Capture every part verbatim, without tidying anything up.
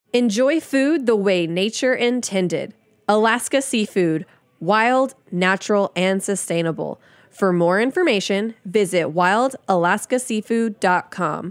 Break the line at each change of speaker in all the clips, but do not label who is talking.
Enjoy food the way nature intended. Alaska Seafood, wild, natural, and sustainable. For more information, visit wild alaska seafood dot com.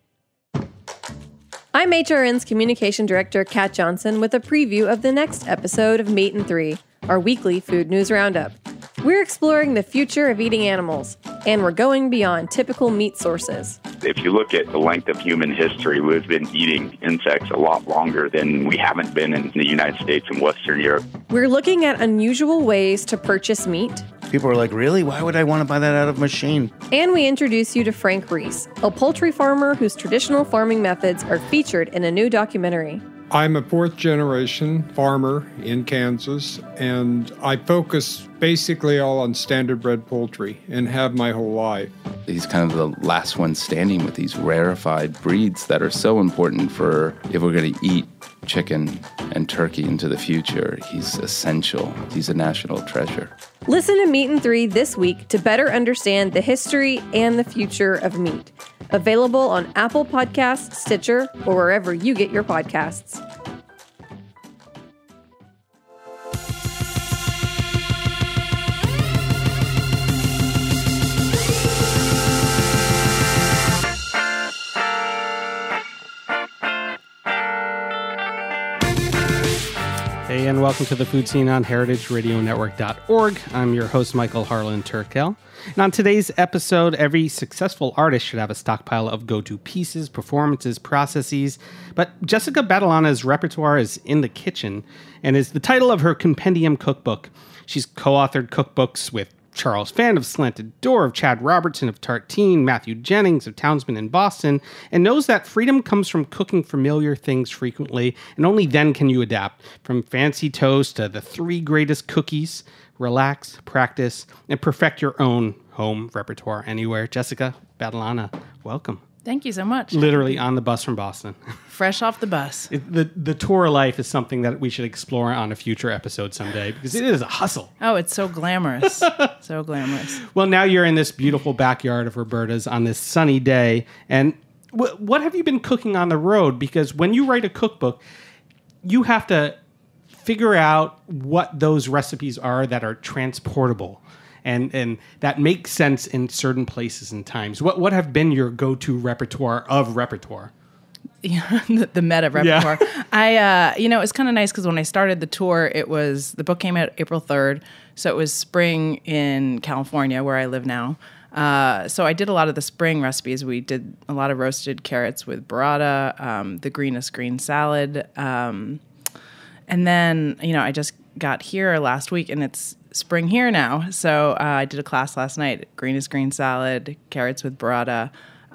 I'm H R N's Communication Director, Kat Johnson, with a preview of the next episode of Meat and Three, our weekly food news roundup. We're exploring the future of eating animals, and we're going beyond typical meat sources.
If you look at the length of human history, we've been eating insects a lot longer than we haven't been in the United States and Western Europe.
We're looking at unusual ways to purchase meat.
People are like, really? Why would I want to buy that out of a machine?
And we introduce you to Frank Reese, a poultry farmer whose traditional farming methods are featured in a new documentary.
I'm a fourth generation farmer in Kansas, and I focus basically all on standard bred poultry and have my whole life.
He's kind of the last one standing with these rarefied breeds that are so important for if we're going to eat chicken and turkey into the future. He's essential. He's a national treasure.
Listen to Meat and Three this week to better understand the history and the future of meat. Available on Apple Podcasts, Stitcher, or wherever you get your podcasts.
Hey, and welcome to the Food Scene on heritage radio network dot org. I'm your host, Michael Harlan Turkel. And on today's episode, every successful artist should have a stockpile of go-to pieces, performances, processes. But Jessica Badalana's repertoire is in the kitchen and is the title of her compendium cookbook. She's co-authored cookbooks with Charles Phan of Slanted Door, of Chad Robertson of Tartine, Matthew Jennings of Townsman in Boston, and knows that freedom comes from cooking familiar things frequently, and only then can you adapt. From fancy toast to the three greatest cookies, relax, practice, and perfect your own home repertoire anywhere. Jessica Badalana, welcome.
Thank you so much.
Literally on the bus from Boston.
Fresh off the bus.
It, the the tour of life is something that we should explore on a future episode someday because it is a hustle.
Oh, it's so glamorous. So glamorous.
Well, now you're in this beautiful backyard of Roberta's on this sunny day. And w- what have you been cooking on the road? Because when you write a cookbook, you have to figure out what those recipes are that are transportable. And and that makes sense in certain places and times. What what have been your go-to repertoire of repertoire?
Yeah, the, the meta repertoire. Yeah. I, uh, you know, it's kind of nice because when I started the tour, it was, the book came out April third. So it was spring in California, where I live now. Uh, so I did a lot of the spring recipes. We did a lot of roasted carrots with burrata, um, the greenest green salad. Um, and then, you know, I just got here last week and it's spring here now. So uh, I did a class last night, greenest green salad, carrots with burrata,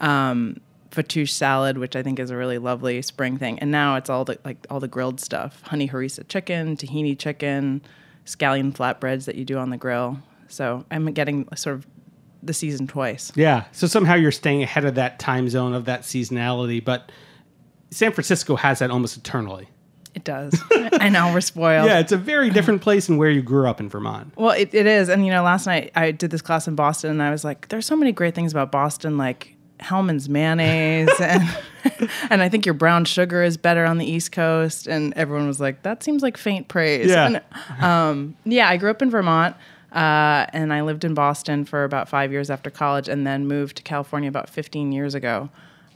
um, fattoush salad, which I think is a really lovely spring thing. And now it's all the like all the grilled stuff, honey harissa chicken, tahini chicken, scallion flatbreads that you do on the grill. So I'm getting sort of the season twice.
Yeah. So somehow you're staying ahead of that time zone of that seasonality, but San Francisco has that almost eternally.
It does. I know, we're spoiled.
Yeah, it's a very different place than where you grew up in Vermont.
Well, it, it is. And, you know, last night I did this class in Boston, and I was like, there's so many great things about Boston, like Hellman's mayonnaise, and and I think your brown sugar is better on the East Coast. And everyone was like, that seems like faint praise.
Yeah.
And, um, yeah, I grew up in Vermont, uh, and I lived in Boston for about five years after college, and then moved to California about fifteen years ago.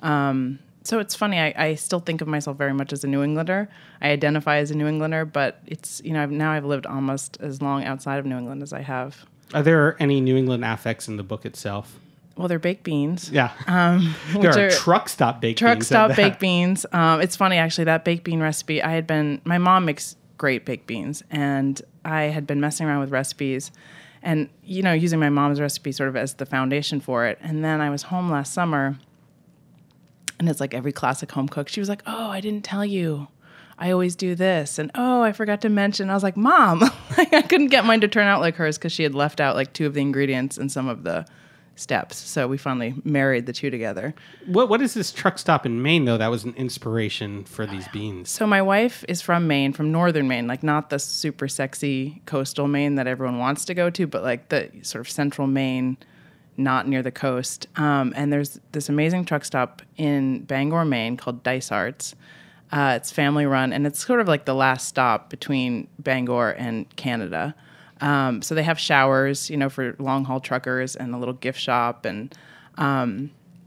Um So it's funny, I, I still think of myself very much as a New Englander. I identify as a New Englander, but it's, you know, I've, now I've lived almost as long outside of New England as I have.
Are there any New England affects in the book itself?
Well, they're baked beans.
Yeah.
Um,
there are, are truck stop baked
truck
beans.
Truck stop baked beans. Um, it's funny, actually, that baked bean recipe, I had been, my mom makes great baked beans, and I had been messing around with recipes and, you know, using my mom's recipe sort of as the foundation for it. And then I was home last summer, and it's like every classic home cook. She was like, oh, I didn't tell you. I always do this. And, oh, I forgot to mention. I was like, Mom, like, I couldn't get mine to turn out like hers because she had left out like two of the ingredients and some of the steps. So we finally married the two together.
What What is this truck stop in Maine, though, that was an inspiration for these beans?
So my wife is from Maine, from northern Maine, like not the super sexy coastal Maine that everyone wants to go to, but like the sort of central Maine, not near the coast. Um, and there's this amazing truck stop in Bangor, Maine called Dice Arts. Uh, it's family run, and it's sort of like the last stop between Bangor and Canada. Um, so they have showers, you know, for long haul truckers, and a little gift shop, and um,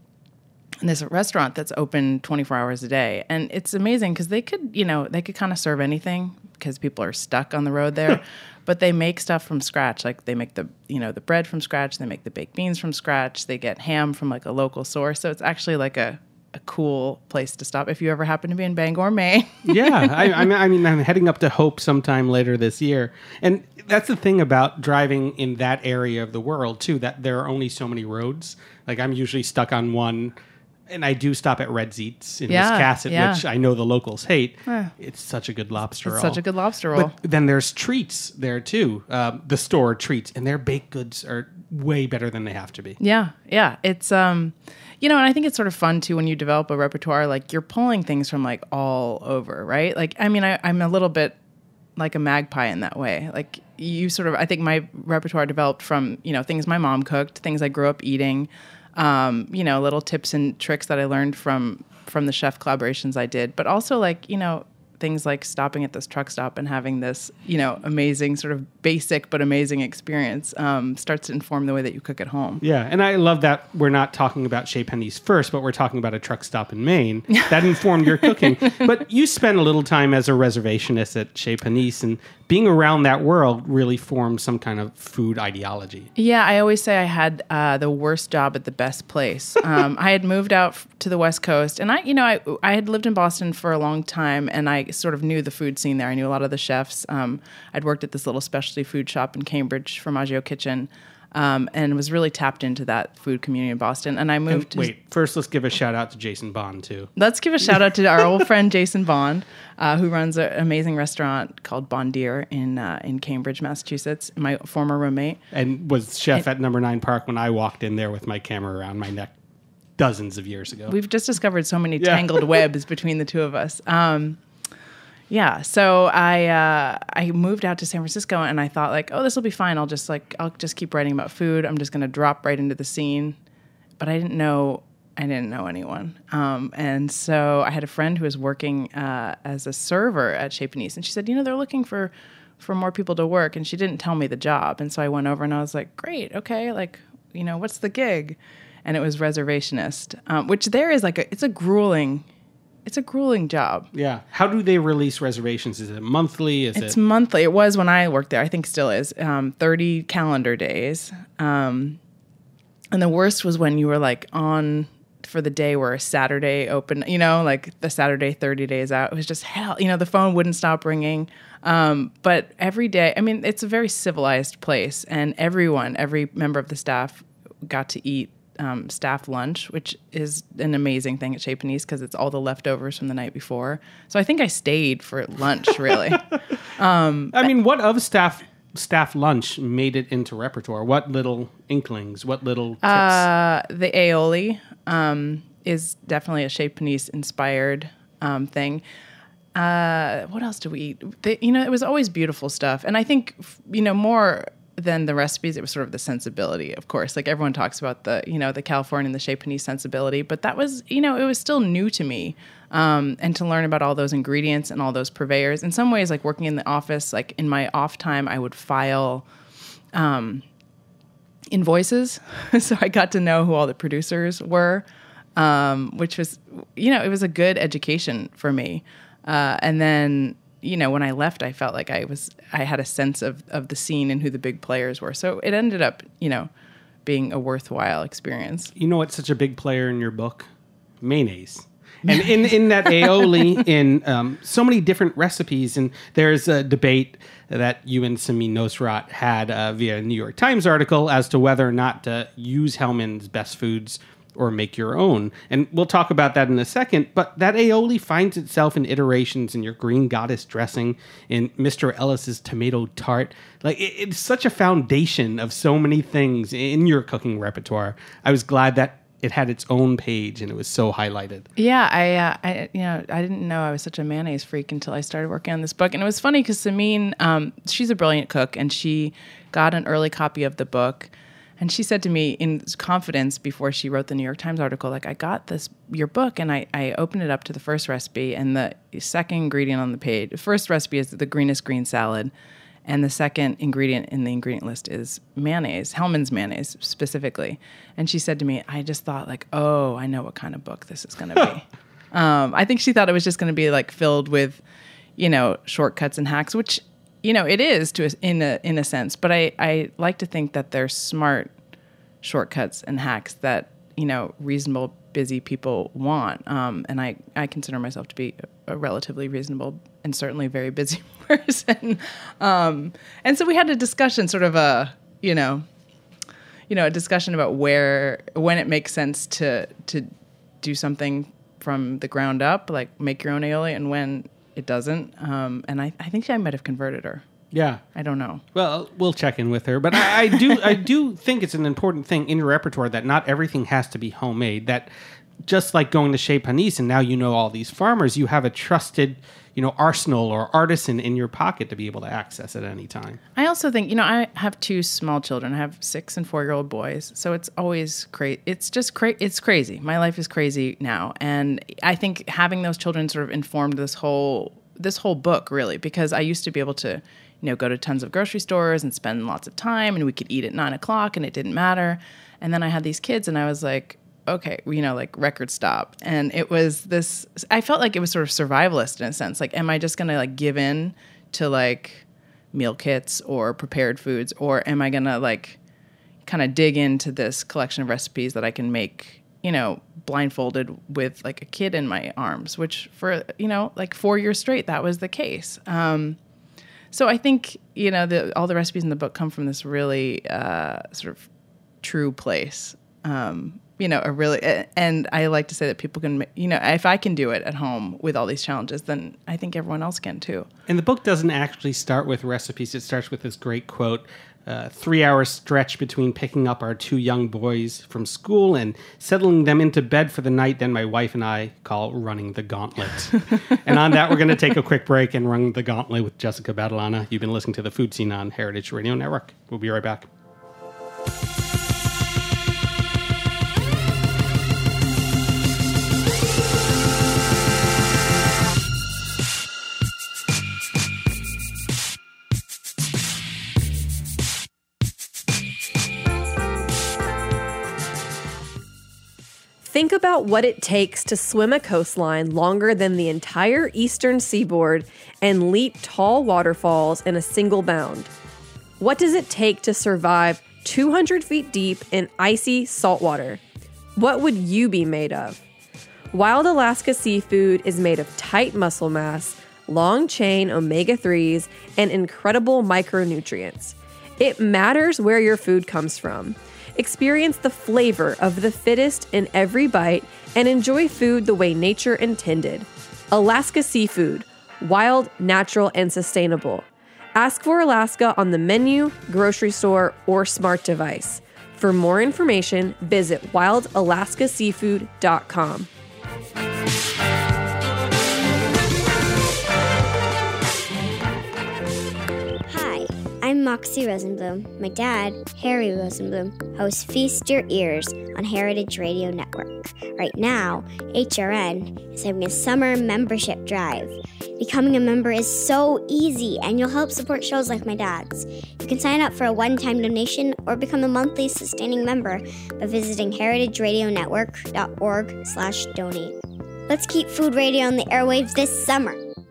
and there's a restaurant that's open twenty-four hours a day. And it's amazing because they could, you know, they could kind of serve anything because people are stuck on the road there. But they make stuff from scratch. Like they make the, you know, the bread from scratch. They make the baked beans from scratch. They get ham from like a local source. So it's actually like a, a cool place to stop if you ever happen to be in Bangor, Maine.
yeah, I, I, mean, I mean, I'm heading up to Hope sometime later this year. And that's the thing about driving in that area of the world, too, that there are only so many roads. Like I'm usually stuck on one. And I do stop at Red Zeets in
Yeah,
Wiscasset,
yeah.
which I know the locals hate.
Huh.
It's such a good lobster
It's
roll.
such a good lobster roll.
But then there's Treats there, too. Um, the store Treats. And their baked goods are way better than they have to be.
Yeah, yeah. It's, um, you know, and I think it's sort of fun, too, when you develop a repertoire. Like, you're pulling things from, like, all over, right? Like, I mean, I, I'm a little bit like a magpie in that way. Like, you sort of, I think my repertoire developed from, you know, things my mom cooked, things I grew up eating, Um, you know, little tips and tricks that I learned from from the chef collaborations I did, but also like, you know, things like stopping at this truck stop and having this, you know, amazing sort of basic but amazing experience um, starts to inform the way that you cook at home.
Yeah, and I love that we're not talking about Chez Panisse first, but we're talking about a truck stop in Maine. That informed your cooking. But you spent a little time as a reservationist at Chez Panisse, and being around that world really formed some kind of food ideology.
Yeah, I always say I had uh, the worst job at the best place. Um, I had moved out f- to the West Coast, and I, you know, I, I had lived in Boston for a long time, and I sort of knew the food scene there. I knew a lot of the chefs. Um, I'd worked at this little specialty food shop in Cambridge, Formaggio Kitchen, um, and was really tapped into that food community in Boston. And I moved.
And wait, first let's give a shout out to Jason Bond too.
Let's give a shout out to our old friend Jason Bond, uh, who runs an amazing restaurant called Bondier in uh, in Cambridge, Massachusetts. My former roommate,
and was chef at Number Nine Park when I walked in there with my camera around my neck dozens of years ago.
We've just discovered so many
Yeah.
tangled webs between the two of us. Um, yeah, so I uh, I moved out to San Francisco, and I thought like, oh, this will be fine. I'll just like I'll just keep writing about food. I'm just going to drop right into the scene. But I didn't know I didn't know anyone, um, and so I had a friend who was working uh, as a server at Chez Panisse, and she said, you know, they're looking for for more people to work, and she didn't tell me the job, and so I went over and I was like, great, okay, like, you know, what's the gig? And it was reservationist, um, which there is like a, it's a grueling, it's a grueling job.
Yeah. How do they release reservations? Is it monthly? Is
It's
it
monthly. It was when I worked there. I think still is. Um, thirty calendar days. Um, and the worst was when you were like on for the day where a Saturday open, you know, like the Saturday thirty days out. It was just hell. You know, the phone wouldn't stop ringing. Um, but every day, I mean, it's a very civilized place, and everyone, every member of the staff got to eat Um, staff lunch, which is an amazing thing at Chez Panisse because it's all the leftovers from the night before. So I think I stayed for lunch, really. um,
I mean, what of staff staff lunch made it into repertoire? What little inklings? What little tips?
uh, the aioli um, is definitely a Chez Panisse inspired um, thing. Uh, what else do we eat? The, you know, it was always beautiful stuff. And I think, you know, more than the recipes, it was sort of the sensibility, of course. Like everyone talks about the, you know, the California and the Chez Panisse sensibility, but that was, you know, it was still new to me. Um, and to learn about all those ingredients and all those purveyors. In some ways, like working in the office, like in my off time, I would file um, invoices. So I got to know who all the producers were, um, which was, you know, it was a good education for me. Uh, and then, you know, when I left, I felt like I was, I had a sense of, of the scene and who the big players were. So it ended up, you know, being a worthwhile experience.
You know what's such a big player in your book? Mayonnaise. And in, in that aioli, in um, so many different recipes, and there's a debate that you and Samin Nosrat had uh, via a New York Times article as to whether or not to use Hellmann's Best Foods or make your own. And we'll talk about that in a second, but that aioli finds itself in iterations in your Green Goddess dressing, in Mister Ellis's tomato tart. Like, it, it's such a foundation of so many things in your cooking repertoire. I was glad that it had its own page and it was so highlighted.
Yeah, I, uh, I, you know, I didn't know I was such a mayonnaise freak until I started working on this book. And it was funny because Samin, um, she's a brilliant cook, and she got an early copy of the book. And she said to me in confidence before she wrote the New York Times article, like, I got this, your book, and I, I opened it up to the first recipe, and the second ingredient on the page, the first recipe is the greenest green salad, and the second ingredient in the ingredient list is mayonnaise, Hellmann's mayonnaise specifically. And she said to me, I just thought, like, oh, I know what kind of book this is going to be. um, I think she thought it was just going to be, like, filled with, you know, shortcuts and hacks, which, you know, it is to a, in a in a sense, but I, I like to think that they're smart shortcuts and hacks that, you know, reasonable, busy people want. Um, and I, I consider myself to be a, a relatively reasonable and certainly very busy person. Um, and so we had a discussion, sort of a, you know, you know, a discussion about where, when it makes sense to to do something from the ground up, like make your own aioli, and when it doesn't. Um, and I, I think I might have converted her.
Yeah.
I don't know.
Well, we'll check in with her. But I, I do I do think it's an important thing in your repertoire that not everything has to be homemade. That just like going to Chez Panisse and now you know all these farmers, you have a trusted, you know, arsenal or artisan in your pocket to be able to access at any time.
I also think, you know, I have two small children. I have six and four-year-old boys. So it's always crazy. It's just crazy. It's crazy. My life is crazy now. And I think having those children sort of informed this whole this whole book, really, because I used to be able to, you know, go to tons of grocery stores and spend lots of time, and we could eat at nine o'clock and it didn't matter. And then I had these kids and I was like, okay, you know, like record stop. And it was this, I felt like it was sort of survivalist in a sense. Like, am I just going to like give in to like meal kits or prepared foods, or am I going to like kind of dig into this collection of recipes that I can make, you know, blindfolded with like a kid in my arms, which for, you know, like four years straight, that was the case. Um, so I think, you know, the, all the recipes in the book come from this really uh, sort of true place. Um, you know, a really, and I like to say that people can, you know, if I can do it at home with all these challenges, then I think everyone else can too.
And the book doesn't actually start with recipes. It starts with this great quote, uh, three hour stretch between picking up our two young boys from school and settling them into bed for the night. Then my wife and I call running the gauntlet. And on that, we're going to take a quick break and run the gauntlet with Jessica Badalona. You've been listening to The Food Scene on Heritage Radio Network. We'll be right back.
Think about what it takes to swim a coastline longer than the entire eastern seaboard and leap tall waterfalls in a single bound. What does it take to survive two hundred feet deep in icy saltwater? What would you be made of? Wild Alaska seafood is made of tight muscle mass, long-chain omega threes, and incredible micronutrients. It matters where your food comes from. Experience the flavor of the fittest in every bite and enjoy food the way nature intended. Alaska Seafood, wild, natural, and sustainable. Ask for Alaska on the menu, grocery store, or smart device. For more information, visit wild alaska seafood dot com.
I'm Moxie Rosenblum. My dad, Harry Rosenblum, hosts Feast Your Ears on Heritage Radio Network. Right now, H R N is having a summer membership drive. Becoming a member is so easy, and you'll help support shows like my dad's. You can sign up for a one-time donation or become a monthly sustaining member by visiting heritage radio network dot org slash donate. Let's keep food radio on the airwaves this summer.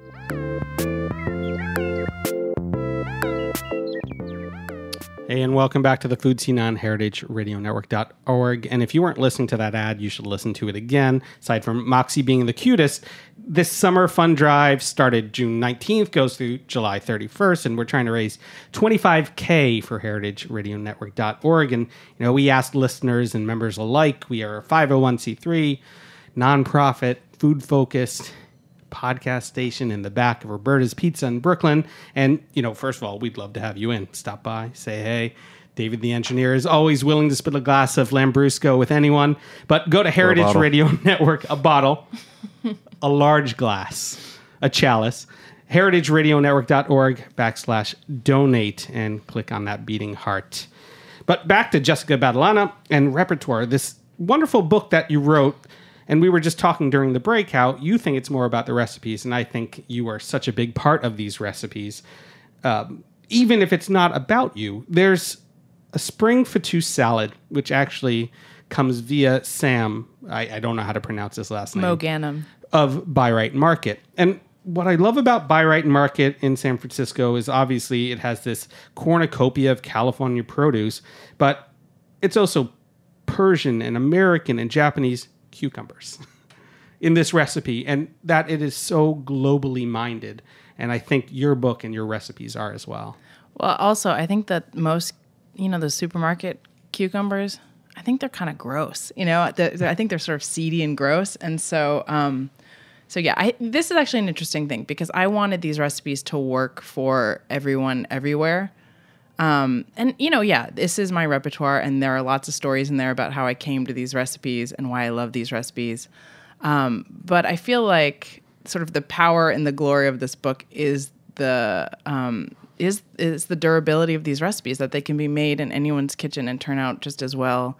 Hey, and welcome back to The Food Scene on heritage radio network dot org. And if you weren't listening to that ad, you should listen to it again. Aside from Moxie being the cutest, this summer fun drive started June nineteenth, goes through July thirty-first, and we're trying to raise twenty-five K for heritage radio network dot org. And, you know, we asked listeners and members alike. We are a five oh one c three, nonprofit, food-focused podcast station in the back of Roberta's Pizza in Brooklyn. And, you know, first of all, we'd love to have you in. Stop by, say hey. David, the engineer, is always willing to spill a glass of Lambrusco with anyone. But go to Heritage Radio Network, a bottle, a large glass, a chalice, heritage radio network dot org backslash donate, and click on that beating heart. But back to Jessica Badalona and Repertoire, this wonderful book that you wrote. And we were just talking during the break how you think it's more about the recipes. And I think you are such a big part of these recipes. Um, even if it's not about you, there's a spring fattoush salad, which actually comes via Sam. I, I don't know how to pronounce his last name.
Moganum.
Of Bi-Rite Market. And what I love about Bi-Rite Market in San Francisco is obviously it has this cornucopia of California produce, but it's also Persian and American and Japanese cucumbers in this recipe, and that it is so globally minded. And I think your book and your recipes are as well.
Well, also, I think that most, you know, the supermarket cucumbers, I think they're kind of gross. You know, the, I think they're sort of seedy and gross. And so, um, so yeah, I, this is actually an interesting thing because I wanted these recipes to work for everyone everywhere. Um, and, you know, yeah, this is my repertoire, and there are lots of stories in there about how I came to these recipes and why I love these recipes. Um, but I feel like sort of the power and the glory of this book is the um, is is the durability of these recipes, that they can be made in anyone's kitchen and turn out just as well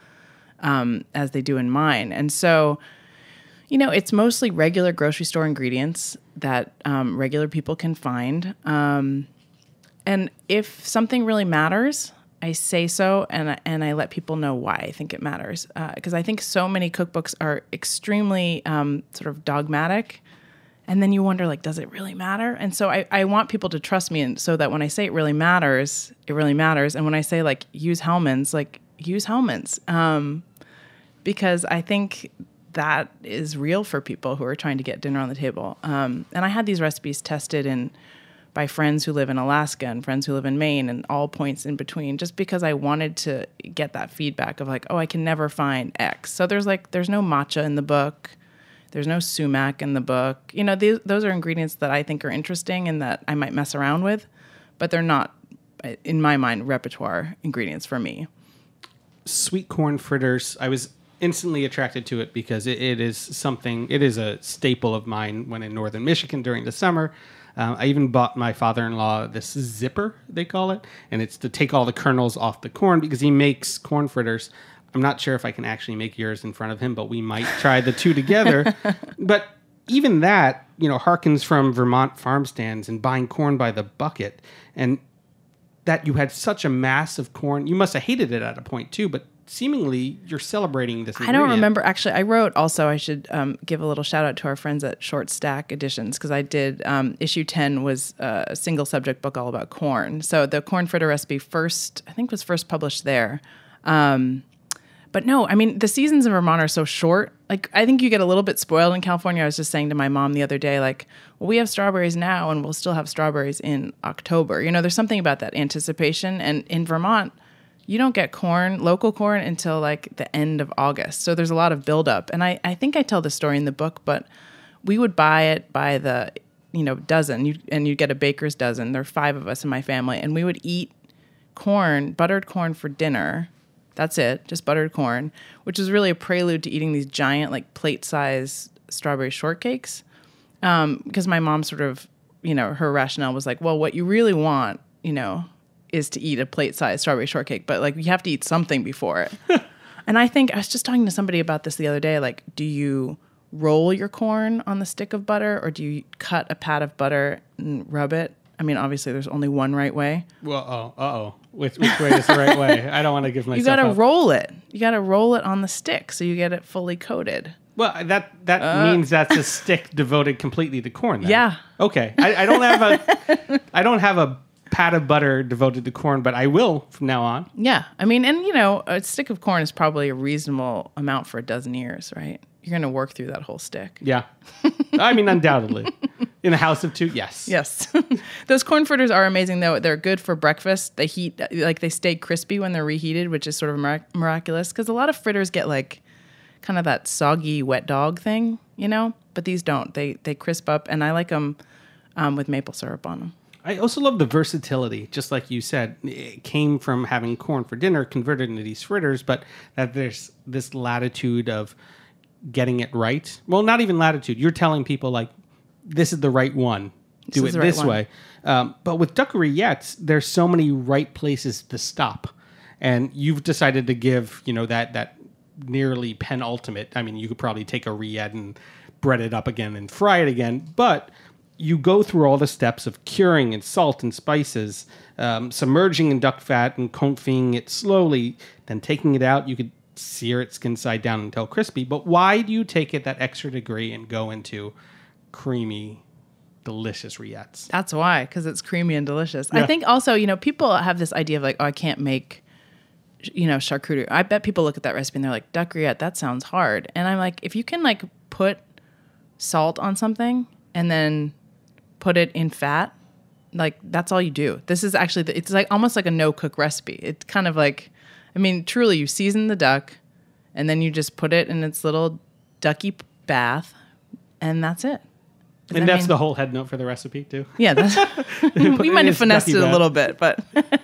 um, as they do in mine. And so, you know, it's mostly regular grocery store ingredients that um, regular people can find. Um And if something really matters, I say so, and and I let people know why I think it matters. Because uh, I think so many cookbooks are extremely um, sort of dogmatic, and then you wonder, like, does it really matter? And so I, I want people to trust me, and so that when I say it really matters, it really matters. And when I say, like, use Hellmann's, like, use Hellmann's. Um, because I think that is real for people who are trying to get dinner on the table. Um, and I had these recipes tested in... by friends who live in Alaska and friends who live in Maine and all points in between, just because I wanted to get that feedback of like, oh, I can never find X. So there's like, there's no matcha in the book. There's no sumac in the book. You know, these, those are ingredients that I think are interesting and that I might mess around with, but they're not, in my mind, repertoire ingredients for me.
Sweet corn fritters. I was instantly attracted to it because it, it is something, it is a staple of mine when in northern Michigan during the summer. Um, I even bought my father-in-law this zipper, they call it, and it's to take all the kernels off the corn because he makes corn fritters. I'm not sure if I can actually make yours in front of him, but we might try the two together. But even that, you know, harkens from Vermont farm stands and buying corn by the bucket, and that you had such a mass of corn. You must have hated it at a point too, but seemingly you're celebrating this ingredient.
I don't remember. Actually, I wrote also, I should um, give a little shout out to our friends at Short Stack Editions, because I did, um, issue ten was uh, a single subject book all about corn. So the corn fritter recipe first, I think was first published there. Um, but no, I mean, the seasons in Vermont are so short. Like, I think you get a little bit spoiled in California. I was just saying to my mom the other day, like, well, we have strawberries now and we'll still have strawberries in October. You know, there's something about that anticipation. And in Vermont, you don't get corn, local corn, until like the end of August. So there's a lot of buildup. And I, I think I tell the story in the book, but we would buy it by the, you know, dozen. You, and you'd get a baker's dozen. There are five of us in my family. And we would eat corn, buttered corn for dinner. That's it, just buttered corn, which is really a prelude to eating these giant, like plate-sized strawberry shortcakes. Um, because my mom sort of, you know, her rationale was like, well, what you really want, you know, is to eat a plate-sized strawberry shortcake, but like you have to eat something before it. And I think I was just talking to somebody about this the other day. Like, do you roll your corn on the stick of butter, or do you cut a pat of butter and rub it? I mean, obviously, there's only one right way.
Well, oh, uh-oh. Which, which way is the right way? I don't want to give myself
You got to
up.
roll it. You got to roll it on the stick so you get it fully coated.
Well, that that
Uh.
means that's a stick devoted completely to corn. Then.
Yeah.
Okay. I, I don't have a I don't have a pat of butter devoted to corn, but I will from now on.
Yeah. I mean, and you know, a stick of corn is probably a reasonable amount for a dozen ears, right? You're going to work through that whole stick.
Yeah. I mean, undoubtedly. In a house of two, yes.
Yes. Those corn fritters are amazing, though. They're good for breakfast. They heat, like they stay crispy when they're reheated, which is sort of mirac- miraculous. Because a lot of fritters get like kind of that soggy wet dog thing, you know? But these don't. They they crisp up, and I like them um, with maple syrup on them.
I also love the versatility, just like you said. It came from having corn for dinner, converted into these fritters, but that there's this latitude of getting it right. Well, not even latitude. You're telling people, like, this is the right one. Do
This
it
is the right
this
one.
way. Um, but with duck rillettes, there's so many right places to stop. And you've decided to give, you know, that that nearly penultimate. I mean, you could probably take a rillette and bread it up again and fry it again, but you go through all the steps of curing in salt and spices, um, submerging in duck fat and confing it slowly, then taking it out. You could sear it skin side down until crispy. But why do you take it that extra degree and go into creamy, delicious rillettes?
That's why, because it's creamy and delicious.
Yeah.
I think also, you know, people have this idea of like, oh, I can't make, you know, charcuterie. I bet people look at that recipe and they're like, duck rillette, that sounds hard. And I'm like, if you can like put salt on something and then put it in fat, like that's all you do. This is actually, the, it's like almost like a no-cook recipe. It's kind of like, I mean, truly, you season the duck and then you just put it in its little ducky bath and that's it.
And
I
that's
mean,
the whole head note for the recipe too?
Yeah, that's, we might have finessed it a little bit, but...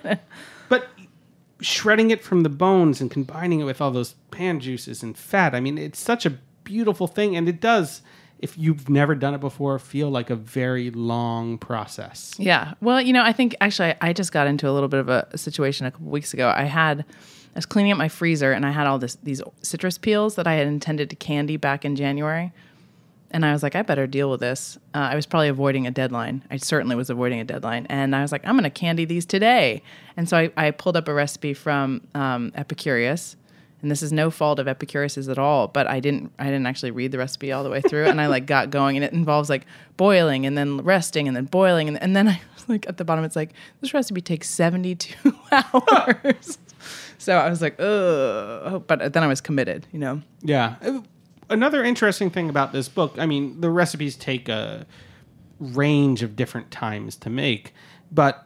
But shredding it from the bones and combining it with all those pan juices and fat, I mean, it's such a beautiful thing, and it does, if you've never done it before, feel like a very long process.
Yeah. Well, you know, I think actually I, I just got into a little bit of a, a situation a couple weeks ago. I had, I was cleaning up my freezer and I had all this these citrus peels that I had intended to candy back in January. And I was like, I better deal with this. Uh, I was probably avoiding a deadline. I certainly was avoiding a deadline. And I was like, I'm going to candy these today. And so I, I pulled up a recipe from um, Epicurious. And this is no fault of Epicurious's at all, but I didn't I didn't actually read the recipe all the way through. And I like got going. And it involves like boiling and then resting and then boiling. And, and then I was like, at the bottom, it's like, this recipe takes seventy-two hours. So I was like, ugh. But then I was committed, you know?
Yeah. Another interesting thing about this book, I mean, the recipes take a range of different times to make, but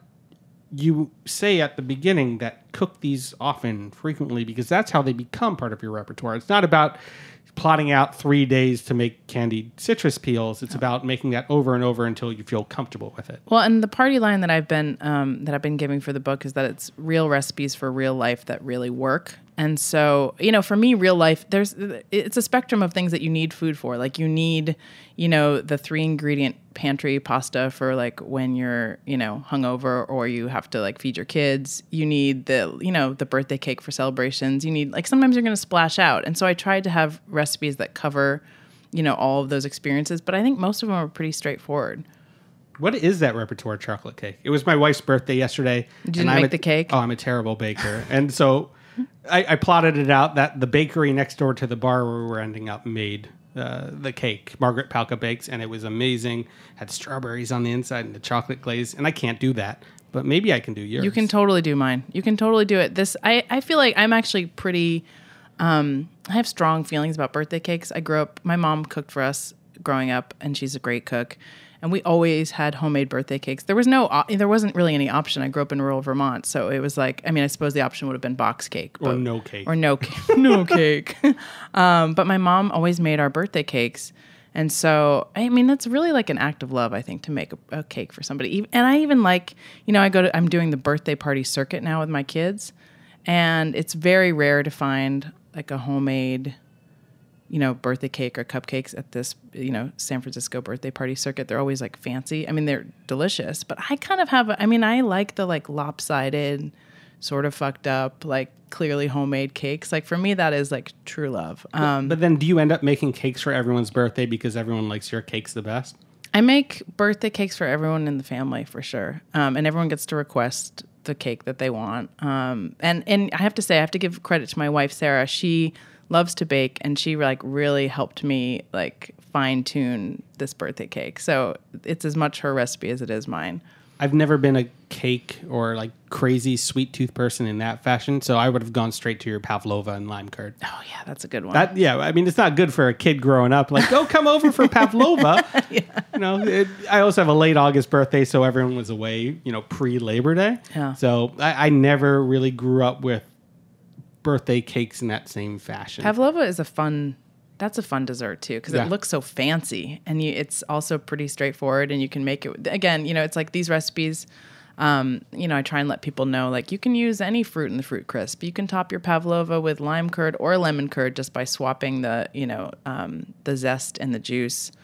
you say at the beginning that cook these often, frequently, because that's how they become part of your repertoire. It's not about plotting out three days to make candied citrus peels. It's about making that over and over until you feel comfortable with it.
Well, and the party line that I've been um, that I've been giving for the book is that it's real recipes for real life that really work. And so, you know, for me, real life, there's it's a spectrum of things that you need food for. Like you need, you know, the three ingredient pantry pasta for like when you're, you know, hungover or you have to like feed your kids. You need the, you know, the birthday cake for celebrations. You need like sometimes you're going to splash out. And so I tried to have recipes that cover, you know, all of those experiences. But I think most of them are pretty straightforward.
What is that repertoire chocolate cake? It was my wife's birthday yesterday.
You didn't
and
make
I'm a,
the cake?
Oh, I'm a terrible baker. And so I, I plotted it out that the bakery next door to the bar where we were ending up made uh, the cake. Margaret Palka Bakes, and it was amazing. Had strawberries on the inside and the chocolate glaze, and I can't do that. But maybe I can do yours.
You can totally do mine. You can totally do it. This I, I feel like I'm actually pretty... Um, I have strong feelings about birthday cakes. I grew up... My mom cooked for us growing up, and she's a great cook. And we always had homemade birthday cakes. There was no, there wasn't really any option. I grew up in rural Vermont, so it was like, I mean, I suppose the option would have been box cake,
or
but,
no cake,
or no cake, no cake. Um, but my mom always made our birthday cakes, and so I mean, that's really like an act of love, I think, to make a, a cake for somebody. And I even like, you know, I go to, I'm doing the birthday party circuit now with my kids, and it's very rare to find like a homemade, you know, birthday cake or cupcakes at this, you know, San Francisco birthday party circuit. They're always like fancy. I mean, they're delicious, but I kind of have, a, I mean, I like the like lopsided, sort of fucked up, like clearly homemade cakes. Like for me, that is like true love. Um,
but, but then do you end up making cakes for everyone's birthday because everyone likes your cakes the best?
I make birthday cakes for everyone in the family for sure. Um, and everyone gets to request the cake that they want. Um, and, and I have to say, I have to give credit to my wife, Sarah. She loves to bake, and she like really helped me like fine tune this birthday cake. So it's as much her recipe as it is mine.
I've never been a cake or like crazy sweet tooth person in that fashion, so I would have gone straight to your pavlova and lime curd.
Oh yeah, that's a good one.
That yeah, I mean it's not good for a kid growing up. Like, oh, come over for pavlova.
Yeah.
You know, it, I also have a late August birthday, so everyone was away. You know, pre Labor Day.
Yeah.
So I, I never really grew up with birthday cakes in that same fashion.
Pavlova is a fun, that's a fun dessert too, because
Yeah.
it looks so fancy, and you, it's also pretty straightforward, and you can make it, again, you know, it's like these recipes, um, you know, I try and let people know, like, you can use any fruit in the fruit crisp. You can top your pavlova with lime curd or lemon curd just by swapping the, you know, um, the zest and the juice.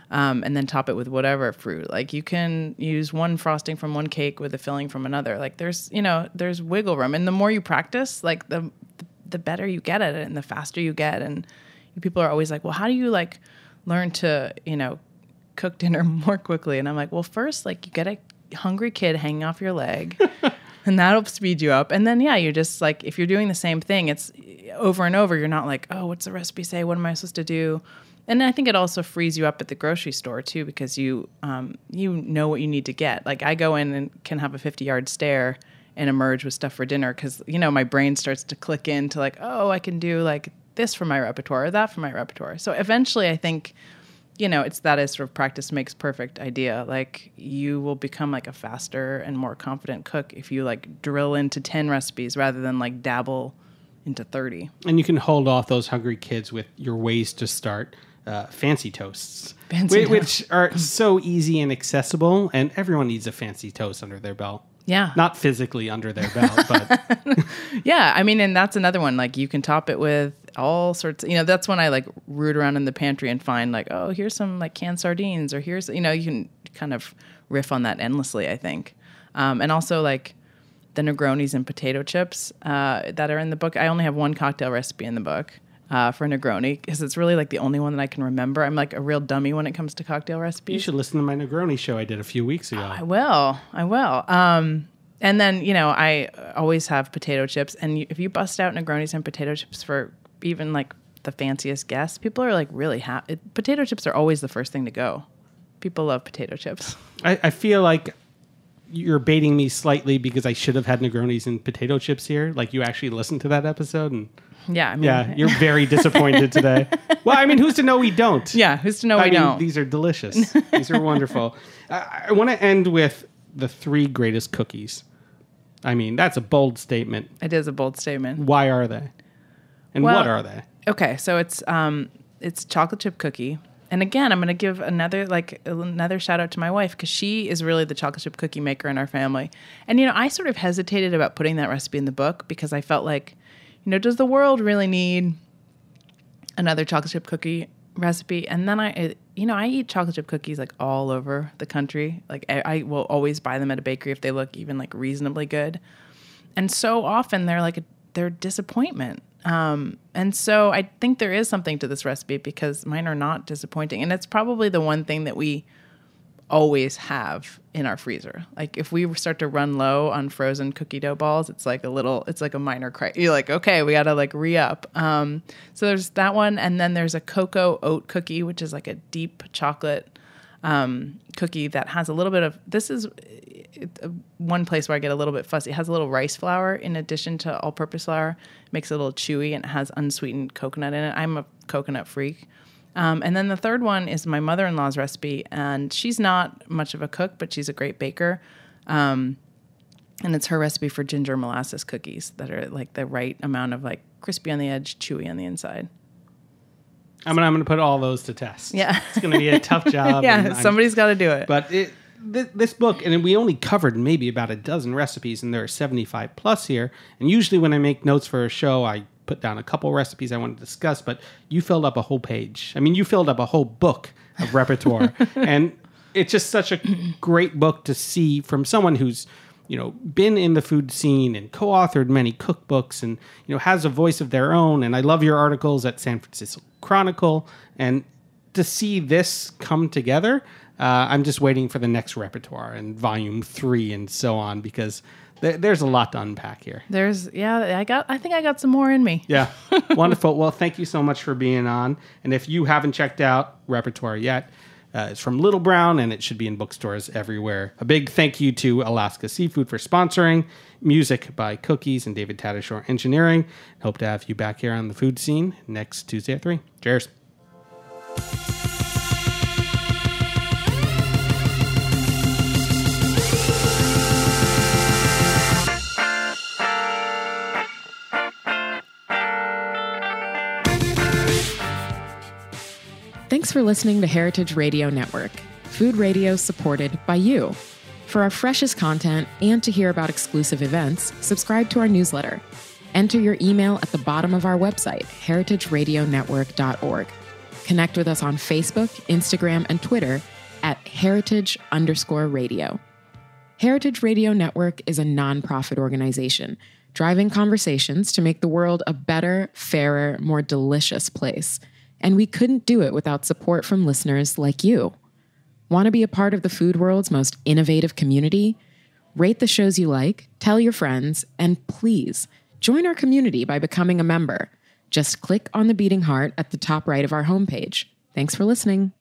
Um, and then top it with whatever fruit. Like you can use one frosting from one cake with a filling from another. Like there's, you know, there's wiggle room. And the more you practice, like the the better you get at it and the faster you get. And people are always like, well, how do you like learn to, you know, cook dinner more quickly? And I'm like, well, first, like you get a hungry kid hanging off your leg and that'll speed you up. And then, yeah, you're just like, if you're doing the same thing, it's over and over. You're not like, oh, what's the recipe say? What am I supposed to do? And I think it also frees you up at the grocery store too, because you um, you know what you need to get. Like I go in and can have a fifty yard stare and emerge with stuff for dinner because, you know, my brain starts to click into like, oh, I can do like this for my repertoire or that for my repertoire. So eventually I think, you know, it's that is sort of practice makes perfect idea. Like you will become like a faster and more confident cook if you like drill into ten recipes rather than like dabble into thirty.
And you can hold off those hungry kids with your ways to start uh, fancy toasts,
fancy
which, which are so easy and accessible. And everyone needs a fancy toast under their belt.
Yeah.
Not physically under their belt, but.
Yeah. I mean, and that's another one. Like you can top it with all sorts of, you know, that's when I like root around in the pantry and find like, oh, here's some like canned sardines or here's, you know, you can kind of riff on that endlessly, I think. Um, and also like the Negronis and potato chips uh, that are in the book. I only have one cocktail recipe in the book uh, for Negroni because it's really like the only one that I can remember. I'm like a real dummy when it comes to cocktail recipes.
You should listen to my Negroni show I did a few weeks ago.
Oh, I will. I will. Um, and then, you know, I always have potato chips. And you, if you bust out Negronis and potato chips for even like the fanciest guests, people are like really happy. Potato chips are always the first thing to go. People love potato chips.
I, I feel like you're baiting me slightly because I should have had Negronis and potato chips here. Like you actually listened to that episode and
yeah, I mean,
yeah, you're very disappointed today. Well, I mean, who's to know we don't?
Yeah, who's to know
I
we
mean,
don't?
These are delicious. These are wonderful. I, I want to end with the three greatest cookies. I mean, that's a bold statement.
It is a bold statement.
Why are they? And
well,
what are they?
Okay, so it's um, it's chocolate chip cookie. And again, I'm going to give another like another shout out to my wife because she is really the chocolate chip cookie maker in our family. And, you know, I sort of hesitated about putting that recipe in the book because I felt like, you know, does the world really need another chocolate chip cookie recipe? And then I, it, you know, I eat chocolate chip cookies like all over the country. Like I, I will always buy them at a bakery if they look even like reasonably good. And so often they're like, a, they're disappointment. Um, and so I think there is something to this recipe because mine are not disappointing. And it's probably the one thing that we always have in our freezer. Like if we start to run low on frozen cookie dough balls, it's like a little, it's like a minor cry. You're like, okay, we got to like re-up. Um, so there's that one. And then there's a cocoa oat cookie, which is like a deep chocolate um, cookie that has a little bit of, this is it, uh, one place where I get a little bit fussy. It has a little rice flour in addition to all-purpose flour. It makes it a little chewy and it has unsweetened coconut in it. I'm a coconut freak. Um, and then the third one is my mother-in-law's recipe, and she's not much of a cook, but she's a great baker. Um, and it's her recipe for ginger molasses cookies that are like the right amount of like crispy on the edge, chewy on the inside.
I'm gonna, I'm gonna put all those to test.
Yeah.
It's gonna be a tough job.
Yeah, somebody's got to do it.
But it, th- this book, and we only covered maybe about a dozen recipes, and there are seventy-five plus here. And usually when I make notes for a show, I put down a couple recipes I want to discuss, but you filled up a whole page. I mean, you filled up a whole book of repertoire. And it's just such a great book to see from someone who's, you know, been in the food scene and co-authored many cookbooks and, you know, has a voice of their own. And I love your articles at San Francisco Chronicle. And to see this come together, uh, I'm just waiting for the next repertoire and volume three and so on, because th- there's a lot to unpack here.
There's, yeah, I got, I think I got some more in me.
Yeah. Wonderful. Well, thank you so much for being on. And if you haven't checked out Repertoire yet, Uh, it's from Little Brown, and it should be in bookstores everywhere. A big thank you to Alaska Seafood for sponsoring. Music by Cookies and David Tatasciore Engineering. Hope to have you back here on the food scene next Tuesday at three. Cheers.
Thanks for listening to Heritage Radio Network, food radio supported by you. For our freshest content and to hear about exclusive events, subscribe to our newsletter. Enter your email at the bottom of our website, heritage radio network dot org. Connect with us on Facebook, Instagram, and Twitter at heritage underscore radio. Heritage Radio Network is a nonprofit organization driving conversations to make the world a better, fairer, more delicious place. And we couldn't do it without support from listeners like you. Want to be a part of the food world's most innovative community? Rate the shows you like, tell your friends, and please join our community by becoming a member. Just click on the beating heart at the top right of our homepage. Thanks for listening.